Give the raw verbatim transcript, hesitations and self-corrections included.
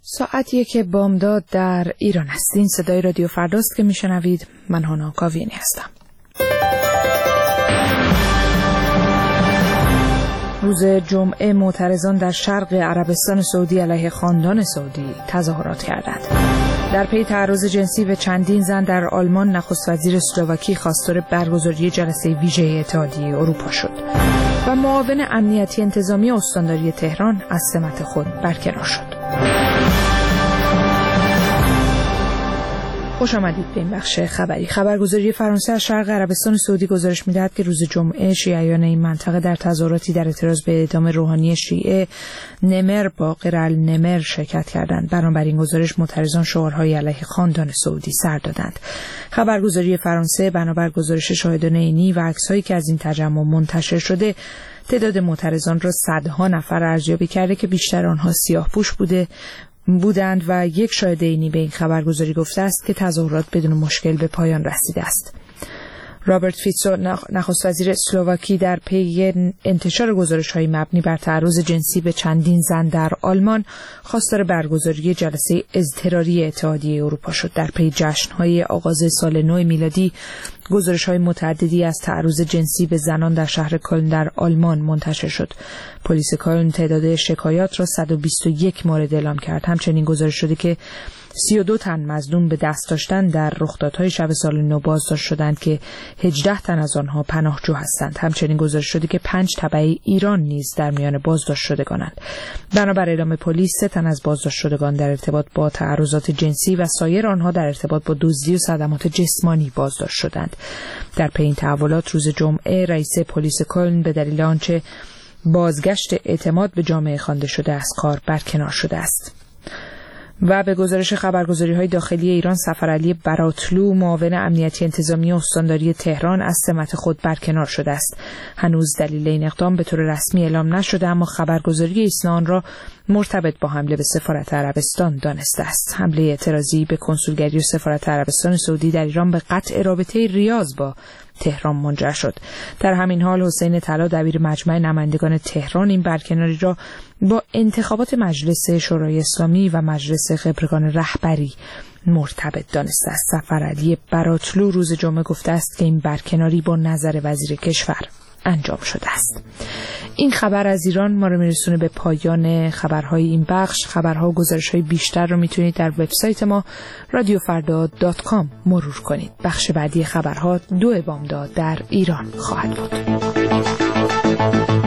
ساعت یک بامداد در ایران هستین. صدای رادیو فرداست که میشنوید. من هانا کاویانی هستم. روز جمعه معترضان در شرق عربستان سعودی علیه خاندان سعودی تظاهرات کردند. در پی تعرض جنسی به چندین زن در آلمان، نخست وزیر اسلواکی خواستار برگزاری جلسه ویژه اتحادیه اروپا شد و معاون امنیتی انتظامی استانداری تهران از سمت خود برکنار شد. خوش آمدید به این بخش خبری. خبرگزاری فرانسه از شرق عربستان سعودی گزارش می‌دهد که روز جمعه شیعیان این منطقه در تظاهراتی در اعتراض به اعدام روحانی شیعه نمر باقر النمر شرکت کردند. بنابراین گزارش معترضان شعارهای علیه خاندان سعودی سر دادند. خبرگزاری فرانسه بنابر گزارش شاهدان عینی و عکس‌هایی که از این تجمع منتشر شده، تعداد معترضان را صدها نفر ارزیابی کرده که بیشتر آنها سیاه‌پوش بوده بودند و یک شاهد عینی به این خبرگزاری گفته است که تظاهرات بدون مشکل به پایان رسیده است. رابرت فیتسو نخست وزیر اسلواکی در پی انتشار گزارش‌های مبنی بر تعرض جنسی به چندین زن در آلمان خواستار برگزاری جلسه اضطراری اتحادیه اروپا شد. در پی جشن‌های آغاز سال نو میلادی گزارش‌های متعددی از تعرض جنسی به زنان در شهر کلن در آلمان منتشر شد. پلیس کلن تعداد شکایات را صد و بیست و یک مورد اعلام کرد. همچنین گزارش شده که سی و دو تن مظنون به دست داشتن در رخدادهای شب سال نو بازداشت شدند که هجده تن از آنها پناهجو هستند. همچنین گزارش شده که پنج تبع ایران نیز در میان بازداشت شدگانند. بنابر اعلام پلیس، سه تن از بازداشت شدگان در ارتباط با تعرضات جنسی و سایر آنها در ارتباط با دزدی و صدمات جسمانی بازداشت شدند. در پی این تحولات روز جمعه رئیس پلیس کلن به دلیل آنچه بازگشت اعتماد به جامعه خوانده شده از کار برکنار شده است. و به گزارش خبرگزاری‌های داخلی ایران، سفرعلی براتلو معاون امنیتی انتظامی استانداری تهران از سمت خود برکنار شده است. هنوز دلیل این اقدام به طور رسمی اعلام نشده، اما خبرگزاری ایسنا آن را مرتبط با حمله به سفارت عربستان دانسته است. حمله اعتراضی به کنسولگری و سفارت عربستان سعودی در ایران به قطع رابطه ریاض با تهران منجر شد. در همین حال حسین طلا دبیر مجمع نمایندگان تهران این برکناری را با انتخابات مجلس شورای اسلامی و مجلس خبرگان رهبری مرتبط دانسته است. سفرعلی براتلو روز جمعه گفته است که این برکناری با نظر وزیر کشور انجام شده است. این خبر از ایران ما رو میرسونه به پایان خبرهای این بخش. خبرها و گزارش‌های بیشتر رو میتونید در وبسایت ما رادیو فردا دات کام مرور کنید. بخش بعدی خبرها دو بامداد در ایران خواهد بود.